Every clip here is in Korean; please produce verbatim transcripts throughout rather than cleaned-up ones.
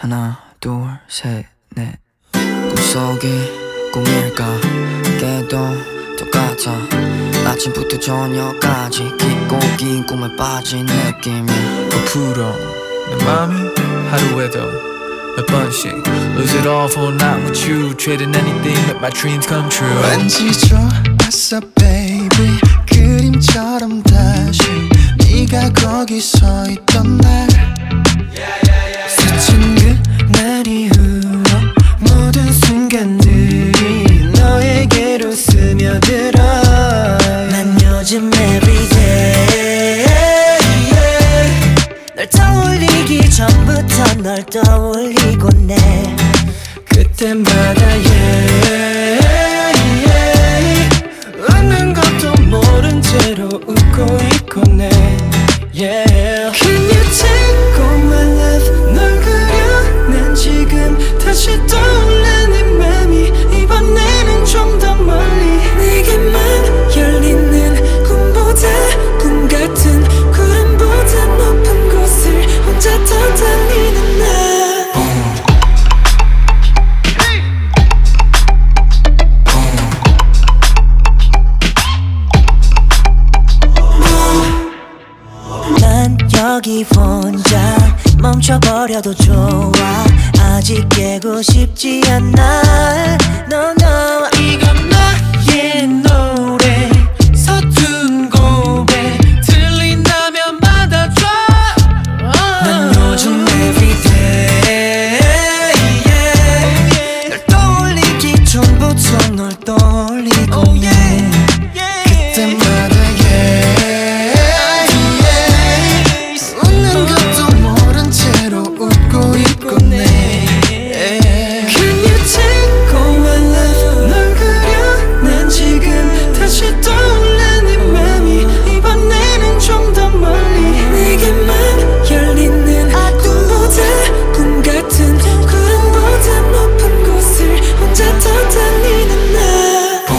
하나 둘 셋 넷 꿈속이 꿈일까 깨도 똑같아 아침부터 저녁까지 깊고 긴 꿈에 빠진 느낌이 부풀어 내 맘이 하루에도 몇 번씩 Lose it all for a night with you Trading anything make my dreams come true 왠지 좋았어 baby 그림처럼 다시 네가 거기 서 있던 날 스친 그날 이후로 모든 순간들이 너에게로 스며들어 난 요즘 everyday 널 떠올리기 전부터 널 떠올리곤 해 그때마다 yeah, yeah. 웃는 것도 모른 채로 웃고 있곤 해 yeah. Can you take all my love 널 그려 난 지금 다시 떠올라 내 맘이 이번에는 좀 더 멀리 내게만 열리는 꿈보다 꿈 같은 구름보다 높은 곳을 혼자 더 달리는 날 난 여기 혼자 멈춰버려도 좋아 아직 깨고 싶지 않아 No no 이건 나의 노래 서툰 고백 들린다면 받아줘 난 요즘 everyday yeah. 널 떠올리기 전부터 널 떠올리고 oh, yeah. yeah. 그때마다 yeah, yeah. 웃는 것도 모른 채로 웃고 있곤 해 Can you take all my love 널 그려 난 지금 다시 떠올라 네 맘이 이번에는 좀 더 멀리 내게만 열리는 꿈보다 꿈 같은 구름보다 높은 곳을 혼자 더 달리는 날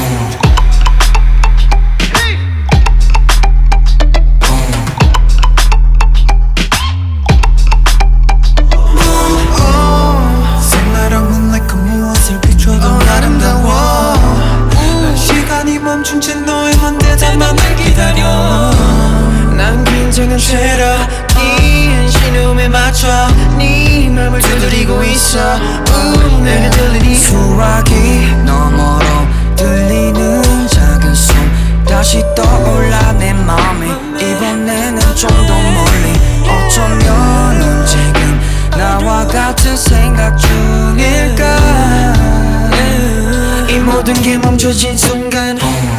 생활없는 내 그 무엇을 비춰도 아름다워 난 시간이 멈춘 채 너의만 대답만을 기다려 난 긴장한 채로 긴 신음에 맞춰 네 맘을 두드리고 있어 우, 내게 들리니 수화기 너머로 들리는 작은 숨 다시 떠올라 내 맘이 이번에는 좀 더 멀리 어쩌면 넌 지금 나와 같은 생각 중일까 이 모든 게 멈춰진 순간